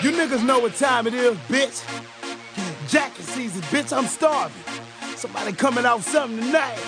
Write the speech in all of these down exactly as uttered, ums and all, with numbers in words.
You niggas know what time it is, bitch. Jacket season, bitch, I'm starving. Somebody coming out something tonight.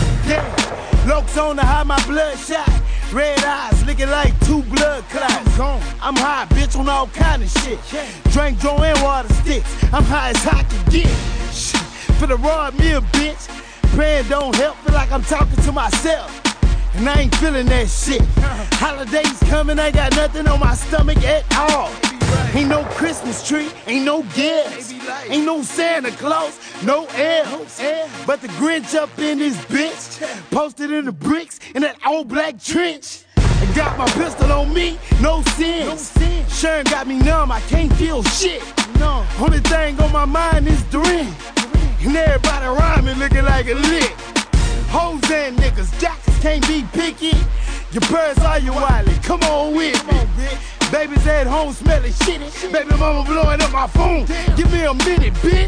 Yeah, Lokes on to hide my bloodshot. Red eyes looking like two blood clots. I'm high, bitch, on all kind of shit. Drink Joanne water sticks. I'm high as I can get. Shit, for the raw meal, bitch. Praying don't help, feel like I'm talking to myself. And I ain't feeling that shit. Holidays coming, I got nothing on my stomach at all. Ain't no Christmas tree, ain't no gifts, ain't no Santa Claus, no elves. But the Grinch up in this bitch, posted in the bricks in that old black trench. I got my pistol on me, no sins. Sharon got me numb, I can't feel shit. Only thing on my mind is the ring. And everybody around me looking like a lick. Hoes and niggas, jackets can't be picky. Your purse are your wallet, come on with me. Baby's at home smelling shitty. Baby mama blowing up my phone. Give me a minute,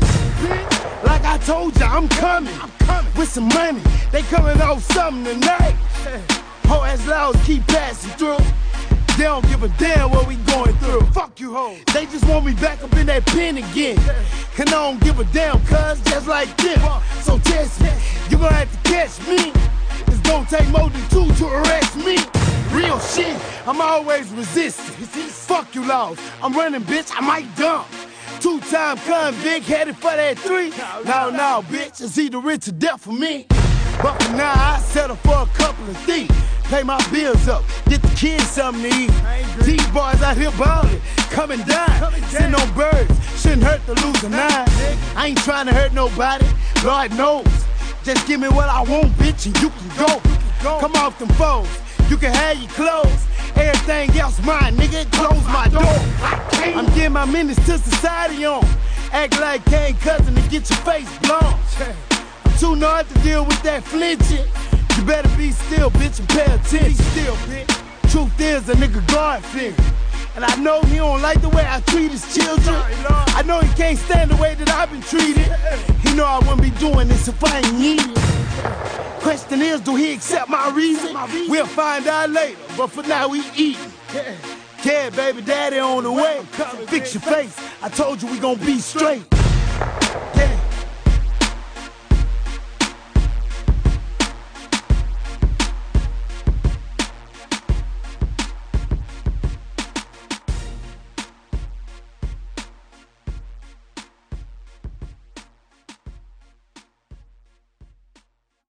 bitch. Like I told ya, I'm coming. With some money, they coming off something tonight. Ho ass loud keep passing through. They don't give a damn what we going through. Fuck you hoes. They just want me back up in that pen again. And I don't give a damn, cuz just like them. So test me, you gonna have to catch me. It's gonna take more than two to arrest me. Real shit, I'm always resisting. Fuck you laws, I'm running, bitch, I might dump. Two-time convict headed for that three. No, no, bitch, it's either rich or death for me. But for now, I settle for a couple of thieves. Pay my bills up, get the kids something to eat. These boys out here ballin', coming down, sitting on birds. Shouldn't hurt to lose a nine. I ain't trying to hurt nobody, Lord knows. Just give me what I want, bitch, and you can go. Come off them foes, you can have your clothes. Everything else mine, nigga, close my door. I'm getting my minutes to society on. Act like Kane Cousin to get your face blown. I'm too hard to deal with that flinching. You better be still, bitch, and pay attention. Be still, bitch. Truth is, a nigga God-fearing. And I know he don't like the way I treat his children. I know he can't stand the way that I've been treated. He know I wouldn't be doing this if I ain't needed. Question is, do he accept my reason? We'll find out later, but for now we eatin'. Yeah, baby, daddy on the way. Fix your face, I told you we gon' be straight.